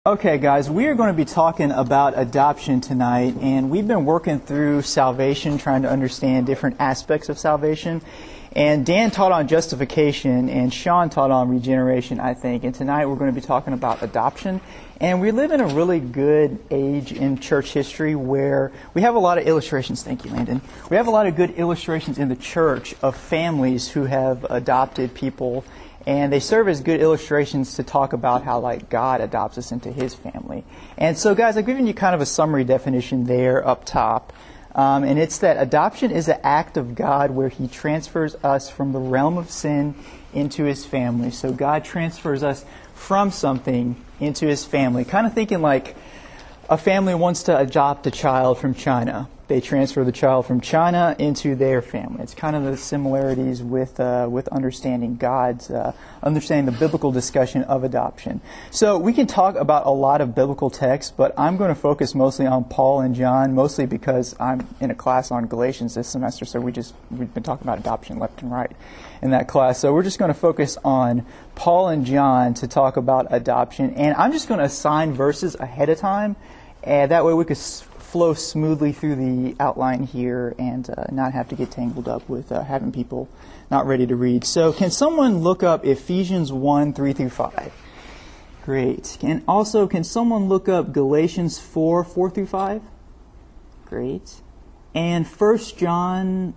Okay, guys, we are going to be talking about adoption tonight, and we've been working through salvation, trying to understand different aspects of salvation. And Dan taught on justification, and Sean taught on regeneration, I think. And tonight we're going to be talking about adoption. And we live in a really good age in church history where we have a lot of illustrations. Thank you, Landon. We have a lot of good illustrations in the church of families who have adopted people. And they serve as good illustrations to talk about how, God adopts us into His family. And so, guys, I've given you kind of a summary definition there up top. And it's that adoption is an act of God where He transfers us from the realm of sin into His family. So God transfers us from something into His family. Kind of thinking like a family wants to adopt a child from China. They transfer the child from China into their family. It's kind of the similarities with understanding understanding the biblical discussion of adoption. So we can talk about a lot of biblical texts, but I'm going to focus mostly on Paul and John, mostly because I'm in a class on Galatians this semester, so we've been talking about adoption left and right in that class. So we're just going to focus on Paul and John to talk about adoption, and I'm just going to assign verses ahead of time, and that way we could flow smoothly through the outline here and not have to get tangled up with having people not ready to read. So can someone look up Ephesians 1, 3 through 5? Great. And also, can someone look up Galatians 4, 4 through 5? Great. And John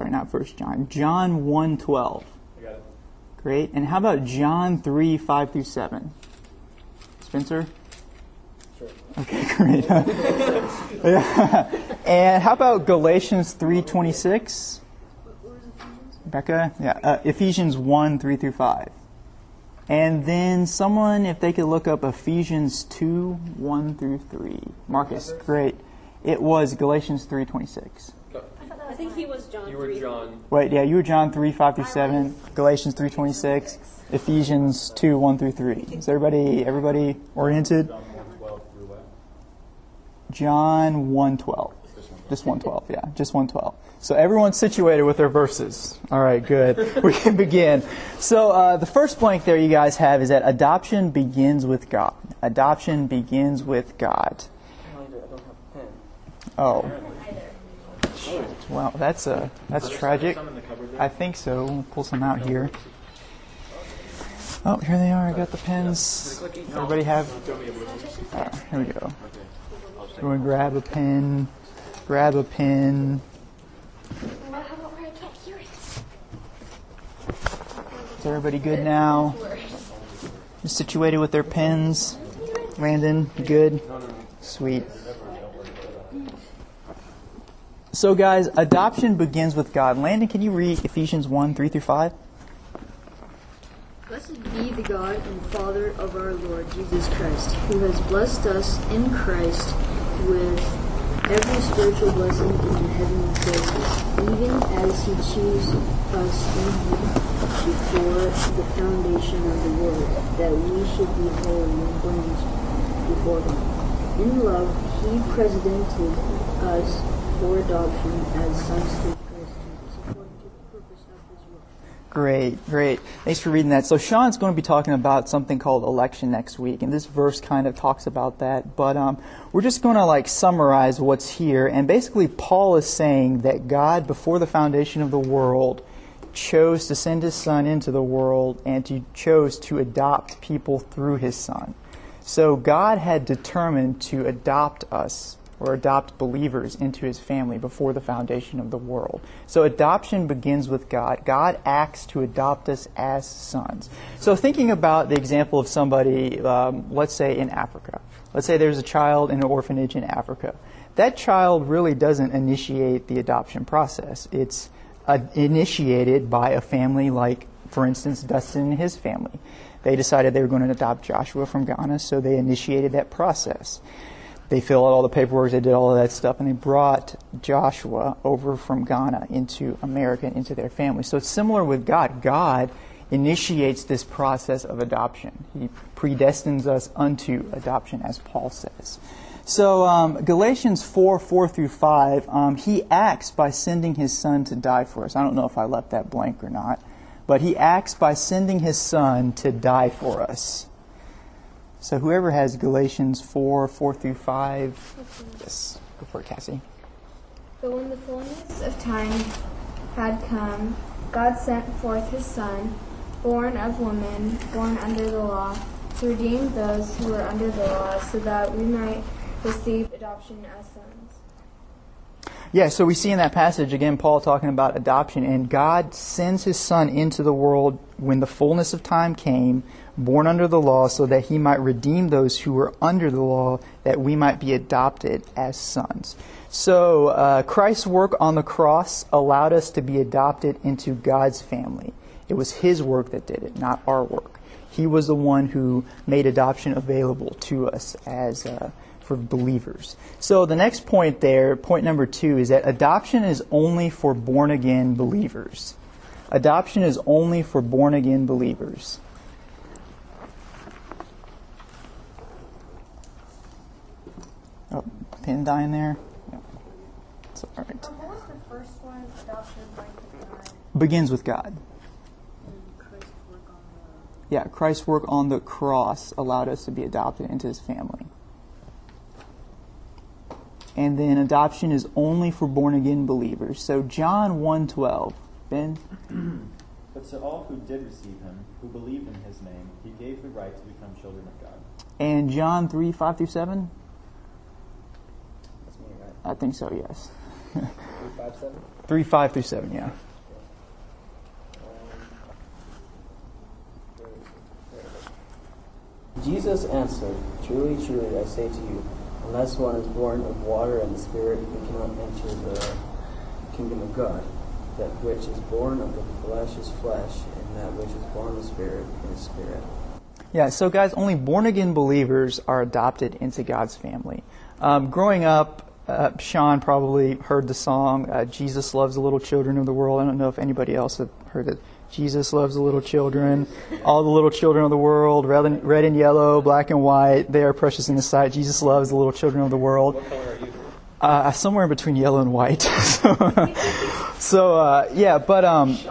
1, 12. I got it. Great. And how about John 3, 5 through 7? Spencer? Okay, great. Yeah. And how about Galatians 3:26? Becca? Yeah. Ephesians 1, 3 through 5. And then someone, if they could look up Ephesians 2, 1 through 3. Marcus, great. It was Galatians 3:26. I think he was John. You were John. Wait, yeah, you were John 3, 5 through 7. Galatians 3:26. Ephesians 2, 1 through 3. Is everybody oriented? John 1:12. Just 1:12, yeah. Just 1:12. So everyone's situated with their verses. All right, good. We can begin. So the first blank there you guys have is that adoption begins with God. Adoption begins with God. Oh. Wow, that's tragic. I think so. We'll pull some out here. Oh, here they are. I got the pens. Everybody have... here we go. Go and grab a pen. Is everybody good now? Just situated with their pens? Landon, good? Sweet. So guys, adoption begins with God. Landon, can you read Ephesians 1, 3 through 5? Blessed be the God and Father of our Lord Jesus Christ, who has blessed us in Christ with every spiritual blessing in the heavenly places, even as He chose us in Him before the foundation of the world, that we should be holy and blameless before Him. In love, He predestinated us for adoption as sons through Christ Jesus, according to the purpose of His will. Great. Thanks for reading that. So Sean's going to be talking about something called election next week, and this verse kind of talks about that. But we're just going to summarize what's here. And basically, Paul is saying that God, before the foundation of the world, chose to send His Son into the world, and He chose to adopt people through His Son. So God had determined to adopt us, or adopt believers into His family before the foundation of the world. So adoption begins with God. God acts to adopt us as sons. So thinking about the example of somebody, let's say in Africa. Let's say there's a child in an orphanage in Africa. That child really doesn't initiate the adoption process. It's initiated by a family like, for instance, Dustin and his family. They decided they were going to adopt Joshua from Ghana, so they initiated that process. They filled out all the paperwork, they did all of that stuff, and they brought Joshua over from Ghana into America, into their family. So it's similar with God. God initiates this process of adoption. He predestines us unto adoption, as Paul says. So Galatians 4, 4 through 5, He acts by sending His Son to die for us. I don't know if I left that blank or not, but He acts by sending His Son to die for us. So whoever has Galatians 4 through 5, yes, go for it, Cassie. But when the fullness of time had come, God sent forth his Son, born of woman, born under the law, to redeem those who were under the law, so that we might receive adoption as sons. Yeah, so we see in that passage, again, Paul talking about adoption, and God sends his Son into the world when the fullness of time came, born under the law, so that he might redeem those who were under the law, that we might be adopted as sons. So Christ's work on the cross allowed us to be adopted into God's family. It was his work that did it, not our work. He was the one who made adoption available to us as for believers. So the next point there, point number 2, is that adoption is only for born-again believers. Adoption is only for born-again believers. Oh, pin dying there? No. It's all right. What was the first one? Adoption with God. Begins with God. Yeah, Christ's work on the cross allowed us to be adopted into his family. And then adoption is only for born-again believers. So John 1:12. Ben? But to all who did receive him, who believed in his name, he gave the right to become children of God. And John 3:5 through 7? That's me, right? I think so, yes. 3:5-7? 3:5 through 7, yeah. Jesus answered, Truly, truly, I say to you, unless one is born of water and the Spirit, he cannot enter the kingdom of God. That which is born of the flesh is flesh, and that which is born of the Spirit is spirit. Yeah, so guys, only born-again believers are adopted into God's family. Growing up, Sean probably heard the song, Jesus Loves the Little Children of the World. I don't know if anybody else had heard it. Jesus loves the little children, all the little children of the world, red and yellow, black and white, they are precious in his sight. Jesus loves the little children of the world. What color are you? Somewhere in between yellow and white. Yeah, but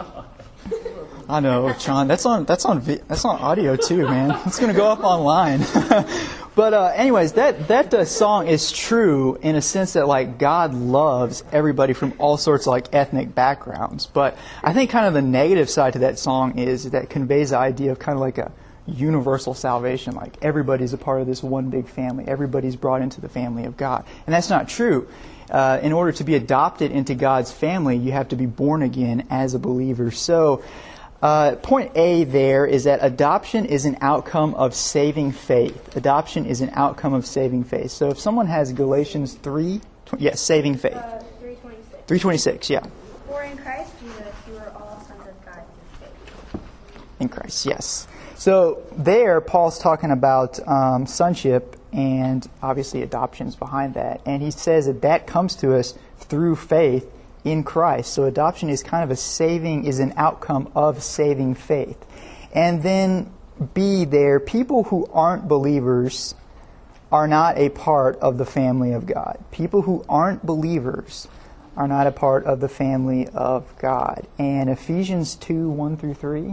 I know, Sean. That's on audio too, man. It's gonna go up online. But anyways, that song is true in a sense that like God loves everybody from all sorts of like ethnic backgrounds. But I think kind of the negative side to that song is that it conveys the idea of kind of like a universal salvation, like everybody's a part of this one big family. Everybody's brought into the family of God. And that's not true. In order to be adopted into God's family, you have to be born again as a believer. So point A there is that adoption is an outcome of saving faith. Adoption is an outcome of saving faith. So if someone has Galatians 3, saving faith. 3:26. 3:26, yeah. For in Christ Jesus you are all sons of God through faith. In Christ, yes. So there, Paul's talking about sonship, and obviously adoption's behind that. And he says that comes to us through faith in Christ. So adoption is kind of is an outcome of saving faith. And then B there, people who aren't believers are not a part of the family of God. People who aren't believers are not a part of the family of God. And Ephesians 2:1 through 3.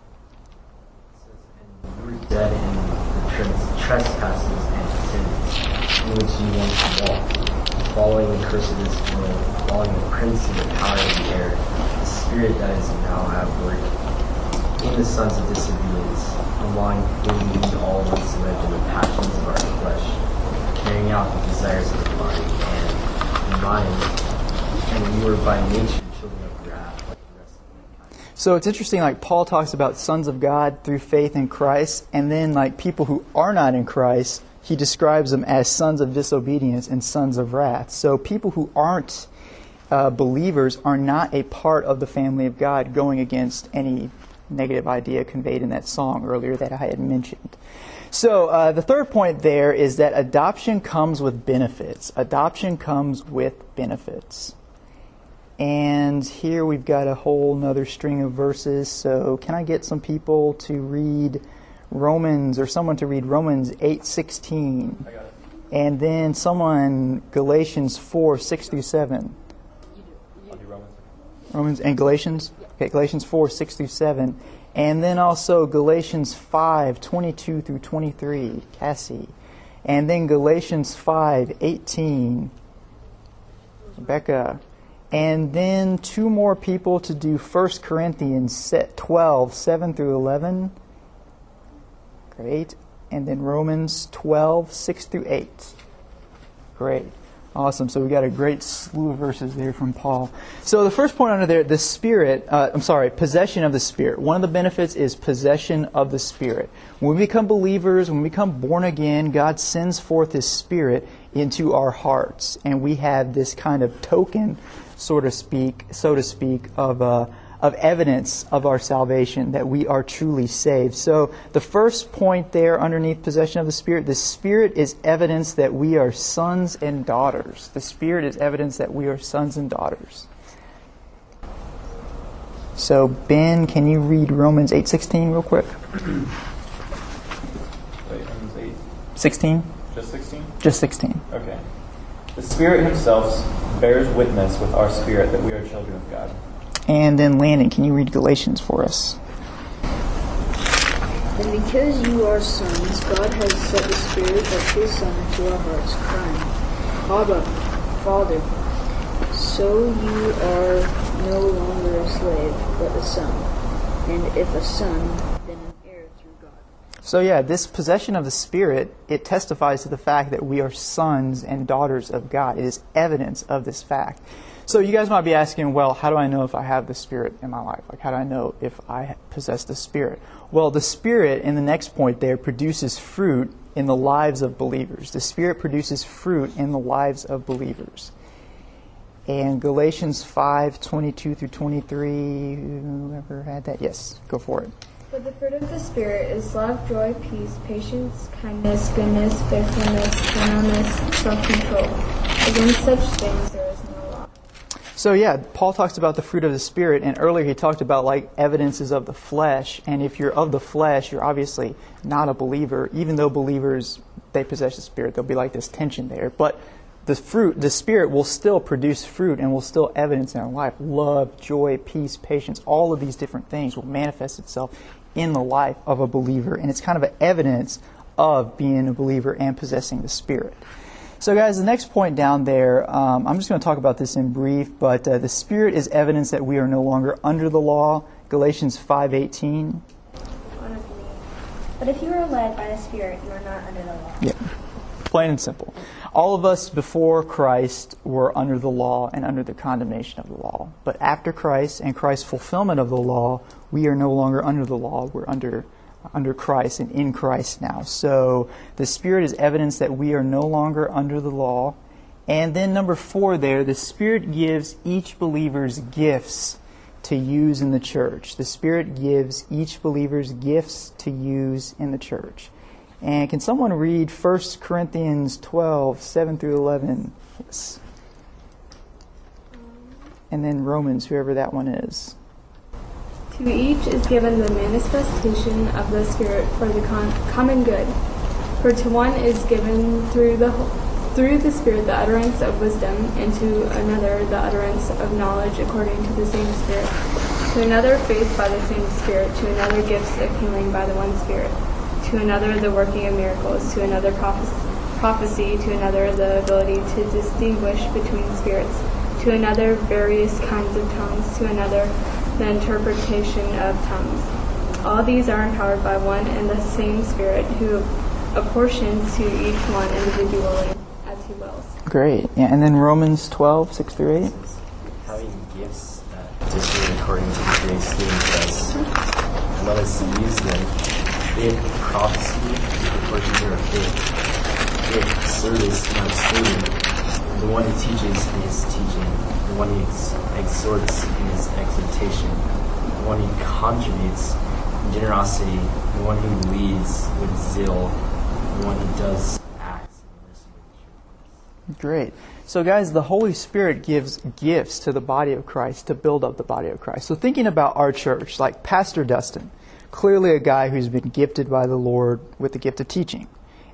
You were dead in the trespasses and sins in which you once walked, following the curse of this world, following the prince of the power of the air, the spirit that is now at work in the sons of disobedience, among whom we all once lived in the passions of our flesh, carrying out the desires of the body and the mind, and we were by nature children of wrath, like the rest of mankind. So it's interesting, like Paul talks about sons of God through faith in Christ, and then like people who are not in Christ, he describes them as sons of disobedience and sons of wrath. So people who aren't believers are not a part of the family of God, going against any negative idea conveyed in that song earlier that I had mentioned. So the third point there is that adoption comes with benefits. Adoption comes with benefits. And here we've got a whole nother string of verses. So can I get some people to read Romans, or someone to read Romans 8:16? I got it. And then someone Galatians 4:6 through 7. I'll do Romans. Romans and Galatians? Okay, Galatians 4:6 through 7. And then also Galatians 5:22 through 23, Cassie. And then Galatians 5:18, Rebecca. And then two more people to do 1 Corinthians 12, 7 through 11. Great. And then Romans 12, 6 through 8. Great. Awesome. So we got a great slew of verses there from Paul. So the first point under there, the Spirit, possession of the Spirit. One of the benefits is possession of the Spirit. When we become believers, when we become born again, God sends forth His Spirit into our hearts. And we have this kind of token, so to speak, of evidence of our salvation, that we are truly saved. So the first point there underneath possession of the Spirit is evidence that we are sons and daughters. The Spirit is evidence that we are sons and daughters. So Ben, can you read Romans 8:16 real quick? Wait, Romans 8. 16? Just 16? Just 16. Okay. The Spirit Himself bears witness with our spirit that we are children of God. And then Landon, can you read Galatians for us? And because you are sons, God has set the Spirit of His Son into our hearts, crying, Abba, Father. So you are no longer a slave, but a son. And if a son, then an heir through God. So yeah, this possession of the Spirit, it testifies to the fact that we are sons and daughters of God. It is evidence of this fact. So you guys might be asking, well, how do I know if I have the Spirit in my life? Like, how do I know if I possess the Spirit? Well, the Spirit, in the next point there, produces fruit in the lives of believers. The Spirit produces fruit in the lives of believers. And Galatians 5:22 through 23, whoever had that? Yes, go for it. But the fruit of the Spirit is love, joy, peace, patience, kindness, goodness, faithfulness, gentleness, self-control. Against such things there is no law. So yeah, Paul talks about the fruit of the Spirit, and earlier he talked about like evidences of the flesh. And if you're of the flesh, you're obviously not a believer. Even though believers, they possess the Spirit, there'll be like this tension there. But the Spirit will still produce fruit and will still evidence in our life. Love, joy, peace, patience, all of these different things will manifest itself in the life of a believer. And it's kind of an evidence of being a believer and possessing the Spirit. So guys, the next point down there, I'm just going to talk about this in brief, but the Spirit is evidence that we are no longer under the law. Galatians 5:18. But if you are led by the Spirit, you are not under the law. Yeah. Plain and simple. All of us before Christ were under the law and under the condemnation of the law. But after Christ and Christ's fulfillment of the law, we are no longer under the law. We're under Christ and in Christ now. So the Spirit is evidence that we are no longer under the law. And then number 4 there, the Spirit gives each believer's gifts to use in the church. The Spirit gives each believer's gifts to use in the church. And can someone read 1 Corinthians 12, 7 through 11? Yes. And then Romans, whoever that one is. To each is given the manifestation of the Spirit for the common good. For to one is given through the Spirit the utterance of wisdom, and to another the utterance of knowledge according to the same Spirit. To another faith by the same Spirit. To another gifts of healing by the one Spirit. To another the working of miracles. To another prophecy. To another the ability to distinguish between spirits. To another various kinds of tongues. To another the interpretation of tongues. All these are empowered by one and the same Spirit, who apportions to each one individually as He wills. Great. Yeah, and then Romans 12, 6 through 8. Having gifts that differ according to the grace given to us, let us use them. Faith, prophecy, in proportion to our faith. Faith, service, not serving. The one who teaches in his teaching. The one who exhorts in his exhortation. The one who conjugates in generosity. The one who leads with zeal. The one who does acts in mercy with cheerfulness. Great. So guys, the Holy Spirit gives gifts to the body of Christ to build up the body of Christ. So thinking about our church, like Pastor Dustin, clearly a guy who's been gifted by the Lord with the gift of teaching.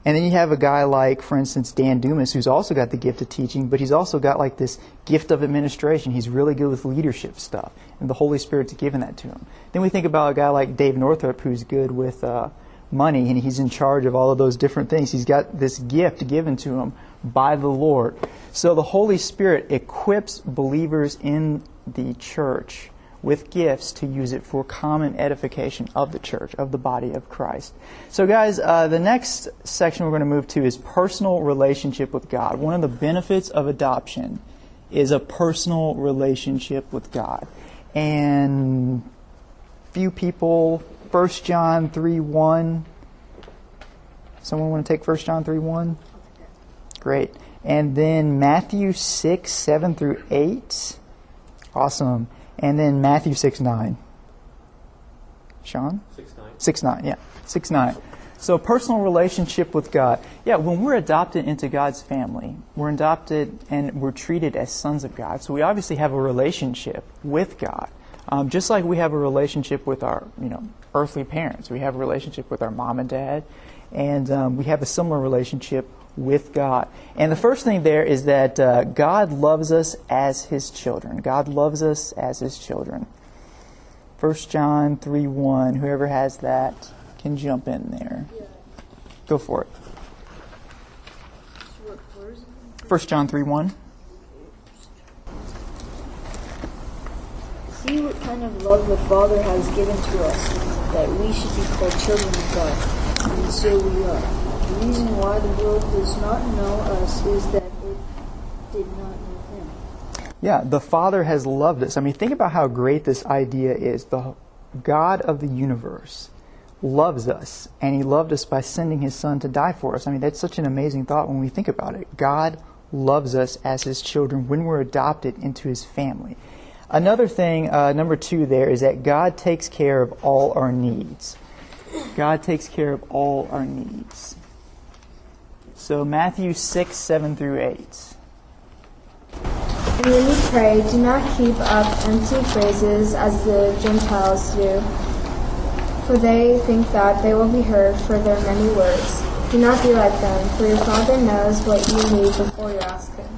And then you have a guy like, for instance, Dan Dumas, who's also got the gift of teaching, but he's also got like this gift of administration. He's really good with leadership stuff, and the Holy Spirit's given that to him. Then we think about a guy like Dave Northrup, who's good with money, and he's in charge of all of those different things. He's got this gift given to him by the Lord. So the Holy Spirit equips believers in the church with gifts to use it for common edification of the church, of the body of Christ. So guys, the next section we're going to move to is personal relationship with God. One of the benefits of adoption is a personal relationship with God. And few people, 1 John 3:1. Someone want to take 1 John 3:1? Great. And then Matthew 6:7 through 8. Awesome. And then Matthew 6:9. Sean? 6:9. 6:9, yeah. 6:9. So personal relationship with God. Yeah, when we're adopted into God's family, we're adopted and we're treated as sons of God. So we obviously have a relationship with God. Just like we have a relationship with our, earthly parents. We have a relationship with our mom and dad. And we have a similar relationship with God. And the first thing there is that God loves us as His children. God loves us as His children. 1 John 3:1. Whoever has that can jump in there. Go for it. 1 John 3:1. See what kind of love the Father has given to us, that we should be called children of God. And so we are. The reason why the world does not know us is that it did not know Him. Yeah, the Father has loved us. I mean, think about how great this idea is. The God of the universe loves us, and He loved us by sending His Son to die for us. I mean, that's such an amazing thought when we think about it. God loves us as His children when we're adopted into His family. Another thing, number 2 there, is that God takes care of all our needs. God takes care of all our needs. So Matthew 6:7 through 8. And when you pray, do not heap up empty phrases as the Gentiles do, for they think that they will be heard for their many words. Do not be like them, for your Father knows what you need before you ask Him.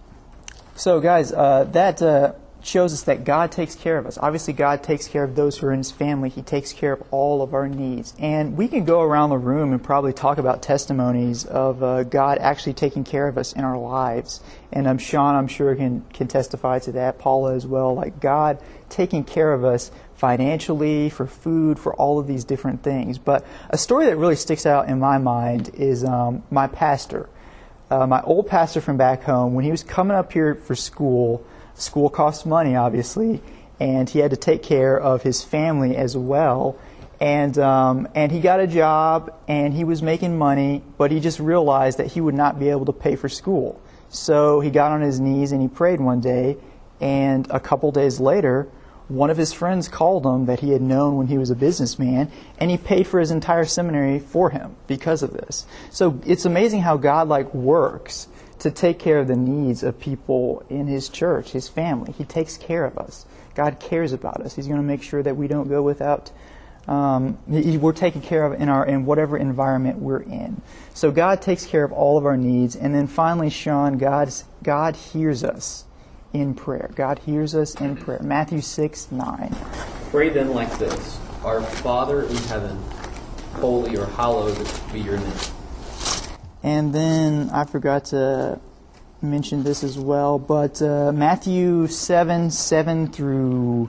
So guys, that shows us that God takes care of us. Obviously, God takes care of those who are in His family. He takes care of all of our needs. And we can go around the room and probably talk about testimonies of God actually taking care of us in our lives. And Sean, I'm sure, can testify to that. Paula as well. Like God taking care of us financially, for food, for all of these different things. But a story that really sticks out in my mind is my pastor. My old pastor from back home, when he was coming up here for school costs money, obviously, and he had to take care of his family as well. And he got a job, and he was making money, but he just realized that he would not be able to pay for school. So he got on his knees and he prayed one day, and a couple days later, one of his friends called him that he had known when he was a businessman, and he paid for his entire seminary for him because of this. So it's amazing how God works to take care of the needs of people in His church, His family. He takes care of us. God cares about us. He's going to make sure that we don't go without. We're taken care of in whatever environment we're in. So God takes care of all of our needs. And then finally, Sean, God hears us in prayer. God hears us in prayer. Matthew 6:9. Pray then like this: Our Father in heaven, holy or hallowed be your name. And then I forgot to mention this as well, but Matthew 7:7 through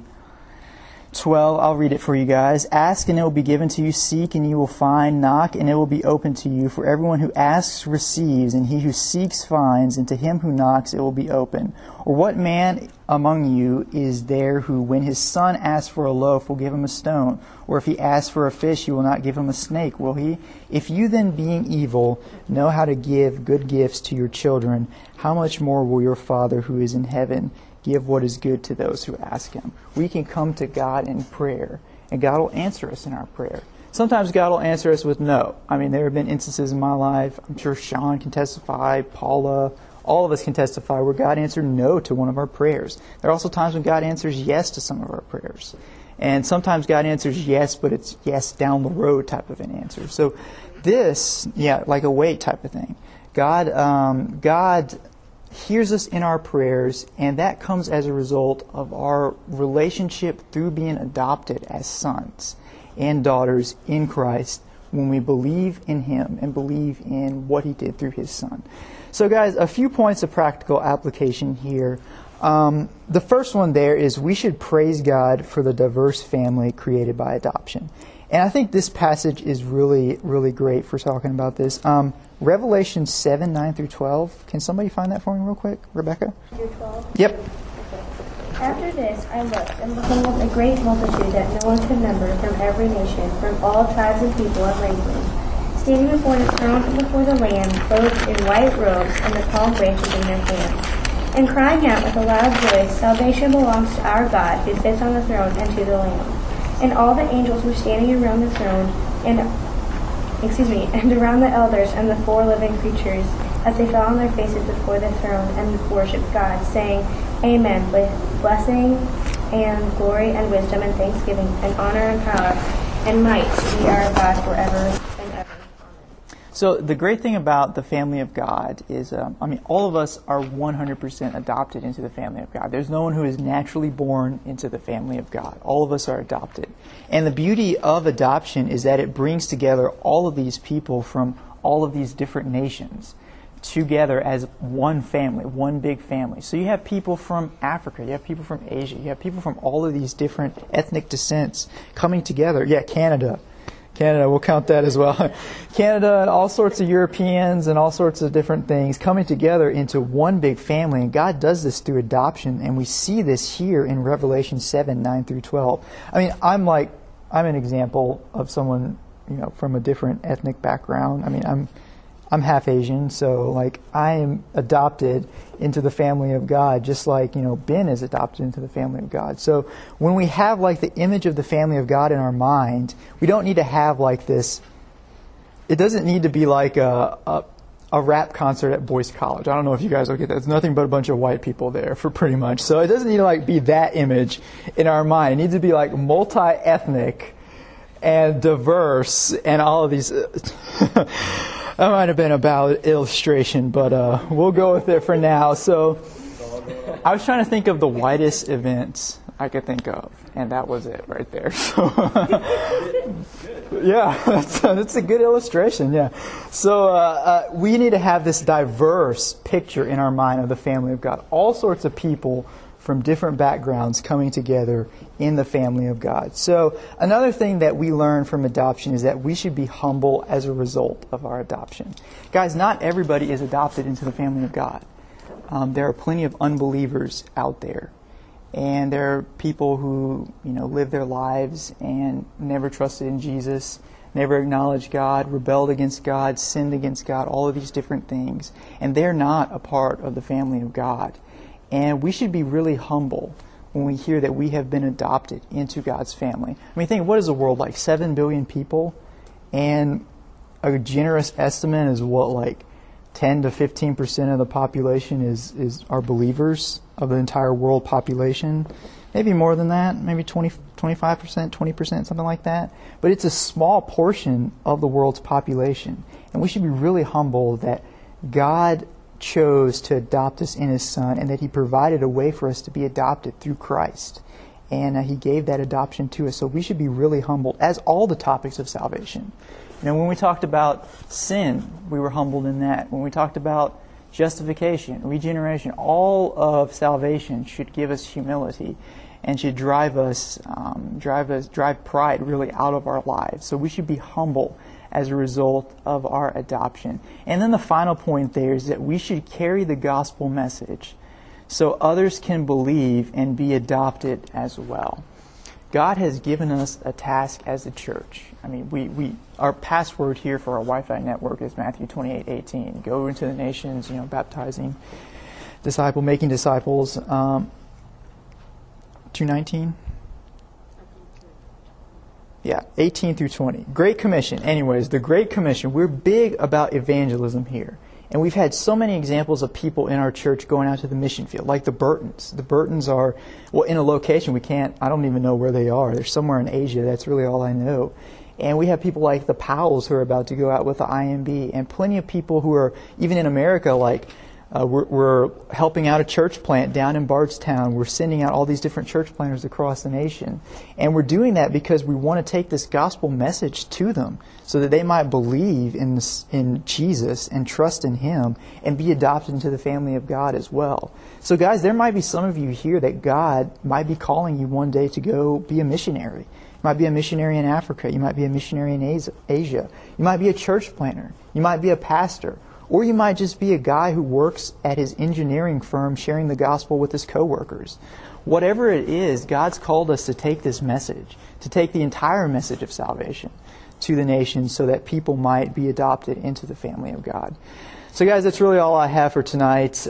12, I'll read it for you guys. Ask and it will be given to you. Seek and you will find. Knock and it will be opened to you. For everyone who asks receives, and he who seeks finds, and to him who knocks it will be open. Or what man among you is there who, when his son asks for a loaf, will give him a stone? Or if he asks for a fish, he will not give him a snake, will he? If you then, being evil, know how to give good gifts to your children, how much more will your Father who is in heaven give what is good to those who ask Him? We can come to God in prayer, and God will answer us in our prayer. Sometimes God will answer us with no. I mean, there have been instances in my life, I'm sure Sean can testify, Paula, all of us can testify, where God answered no to one of our prayers. There are also times when God answers yes to some of our prayers. And sometimes God answers yes, but it's yes down the road type of an answer. So this, like a weight type of thing. God hears us in our prayers, and that comes as a result of our relationship through being adopted as sons and daughters in Christ when we believe in Him and believe in what He did through His Son. So guys, a few points of practical application here. The first one there is we should praise God for the diverse family created by adoption. And I think this passage is really, really great for talking about this. Revelation 7, 9 through 12. Can somebody find that for me real quick? Rebecca? Through 12? Yep. After this I looked, and behold, a great multitude that no one could number, from every nation, from all tribes and people and language, standing before the throne and before the Lamb, clothed in white robes and the palm branches in their hands, and crying out with a loud voice, Salvation belongs to our God, who sits on the throne, and to the Lamb. And all the angels were standing around the throne, and around the elders and the 4 living creatures, as they fell on their faces before the throne and worshipped God, saying, Amen, with blessing and glory and wisdom and thanksgiving and honor and power and might be our God forever and ever. Amen. So the great thing about the family of God is, all of us are 100% adopted into the family of God. There's no one who is naturally born into the family of God. All of us are adopted. And the beauty of adoption is that it brings together all of these people from all of these different nations together as one family, one big family. So you have people from Africa, you have people from Asia, you have people from all of these different ethnic descents coming together. Yeah, Canada, we'll count that as well. Canada and all sorts of Europeans and all sorts of different things coming together into one big family. And God does this through adoption, and we see this here in Revelation 7, 9 through 12. I'm an example of someone, from a different ethnic background. I'm half Asian, so I am adopted into the family of God, just like Ben is adopted into the family of God. So when we have the image of the family of God in our mind, we don't need to have this. It doesn't need to be like a rap concert at Boys College. I don't know if you guys will get that. It's nothing but a bunch of white people there for pretty much. So it doesn't need to be that image in our mind. It needs to be multi-ethnic and diverse and all of these. That might have been a bad illustration, but we'll go with it for now. So I was trying to think of the whitest events I could think of, and that was it right there. So yeah, that's a good illustration, yeah. So we need to have this diverse picture in our mind of the family of God. All sorts of people from different backgrounds coming together in the family of God. So another thing that we learn from adoption is that we should be humble as a result of our adoption. Guys, not everybody is adopted into the family of God. There are plenty of unbelievers out there. And there are people who, live their lives and never trusted in Jesus, never acknowledged God, rebelled against God, sinned against God, all of these different things. And they're not a part of the family of God. And we should be really humble when we hear that we have been adopted into God's family. Think, what is the world like? 7 billion people? And a generous estimate is 10 to 15% of the population are believers of the entire world population. Maybe more than that, maybe 25%, 20%, something like that. But it's a small portion of the world's population. And we should be really humble that God chose to adopt us in His Son, and that He provided a way for us to be adopted through Christ. And He gave that adoption to us. So we should be really humbled, as all the topics of salvation. When we talked about sin, we were humbled in that. When we talked about justification, regeneration, all of salvation should give us humility and should drive pride really out of our lives. So we should be humble as a result of our adoption. And then the final point there is that we should carry the gospel message so others can believe and be adopted as well. God has given us a task as a church. Our password here for our Wi-Fi network is Matthew 28:18. Go into the nations, baptizing, making disciples. 2:19. Yeah, 18 through 20. Great Commission. Anyways, the Great Commission. We're big about evangelism here. And we've had so many examples of people in our church going out to the mission field, like the Burtons. The Burtons are, in a location I don't even know where they are. They're somewhere in Asia. That's really all I know. And we have people like the Powells who are about to go out with the IMB, and plenty of people who are, even in America, like we're helping out a church plant down in Bardstown. We're sending out all these different church planters across the nation. And we're doing that because we want to take this gospel message to them so that they might believe in Jesus and trust in Him and be adopted into the family of God as well. So guys, there might be some of you here that God might be calling you one day to go be a missionary. You might be a missionary in Africa. You might be a missionary in Asia. You might be a church planter. You might be a pastor. Or you might just be a guy who works at his engineering firm sharing the gospel with his coworkers. Whatever it is, God's called us to take this message, to take the entire message of salvation to the nations so that people might be adopted into the family of God. So guys, that's really all I have for tonight.